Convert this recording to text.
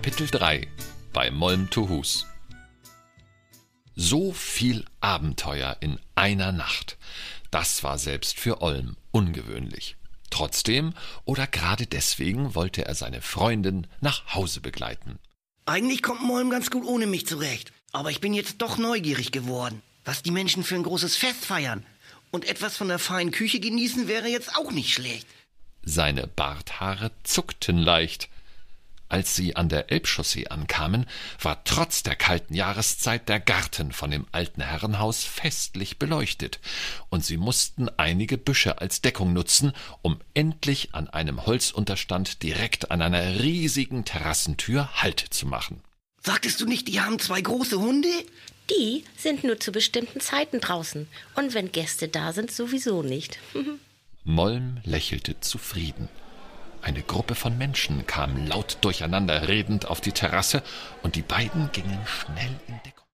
Kapitel 3 bei Molm to Hus. So viel Abenteuer in einer Nacht, das war selbst für Olm ungewöhnlich. Trotzdem oder gerade deswegen wollte er seine Freundin nach Hause begleiten. Eigentlich kommt Molm ganz gut ohne mich zurecht. Aber ich bin jetzt doch neugierig geworden, was die Menschen für ein großes Fest feiern. Und etwas von der feinen Küche genießen wäre jetzt auch nicht schlecht. Seine Barthaare zuckten leicht. Als sie an der Elbchaussee ankamen, war trotz der kalten Jahreszeit der Garten von dem alten Herrenhaus festlich beleuchtet, und sie mussten einige Büsche als Deckung nutzen, um endlich an einem Holzunterstand direkt an einer riesigen Terrassentür Halt zu machen. Sagtest du nicht, die haben 2 große Hunde? Die sind nur zu bestimmten Zeiten draußen. Und wenn Gäste da sind, sowieso nicht. Molm lächelte zufrieden. Eine Gruppe von Menschen kam laut durcheinander redend auf die Terrasse, und die beiden gingen schnell in Deckung.